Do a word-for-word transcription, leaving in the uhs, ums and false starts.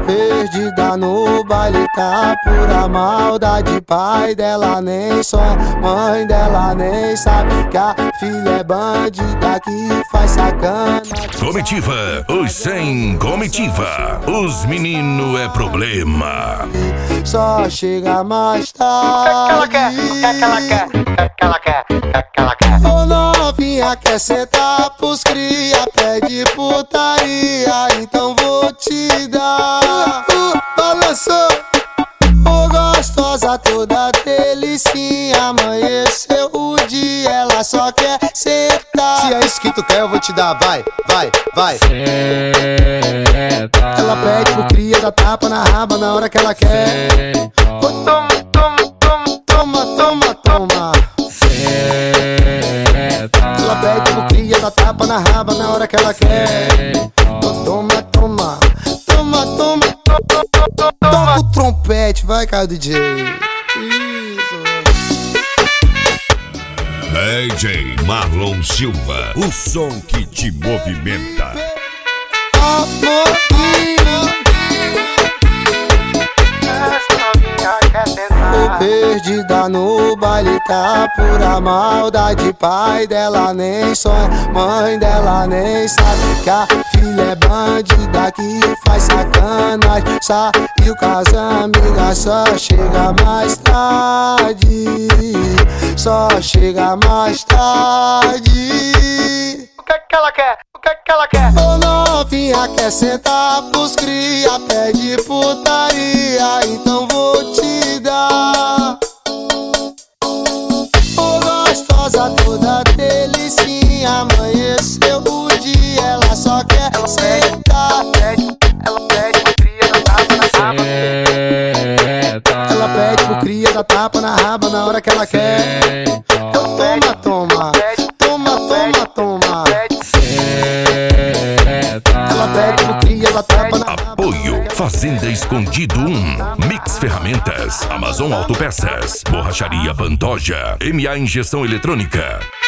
Perdida no baile, tá pura maldade. Pai dela nem sonha, mãe dela nem sabe que a filha é bandida que faz sacana. Comitiva, os sem comitiva, os menino é problema. Só chega mais tarde. O que é que ela quer? O que é que ela quer? O que é que ela quer? Ô novinha quer sentar pros cria, pede putaria, então vou te dar. Uh, balançou, ô gostosa toda delicinha, amanheceu o dia, ela só quer sentar. Se é isso que tu quer, eu vou te dar, vai, vai, vai. Ela pede pro cria, dá tapa na raba na hora que ela quer. Ô, toma, toma, toma, toma, toma, toma. Ela pede pro cria, dá tapa na raba na hora que ela quer. Ô, toma, toma, toma, toma. Toca o trompete, vai, cara, D J. Isso. D J Marlon Silva, o som que te movimenta. Ô perdida no baile, tá pura maldade. Pai dela nem sonha, mãe dela nem sabe que a filha é bandida que faz sacanagem. Saiu com as amigas, só chega mais tarde. Só chega mais tarde. O que é que ela quer? O que é que ela quer? Ô novinha quer sentar pros cria, pede putaria, então vou te dar. Ô gostosa toda delicinha, amanheceu o dia, ela só quer Ela sentar. pede, ela pede pro cria, dá tapa na raba. Ela pede pro cria, dá tapa na raba na hora que ela quer. Então toma, toma, toma, toma, toma. Ela pede pro cria, dá tapa na raba. Apoio Fazenda Escondido um, Mix Ferramentas, Amazon Autopeças, Borracharia Pantoja, M A Injeção Eletrônica.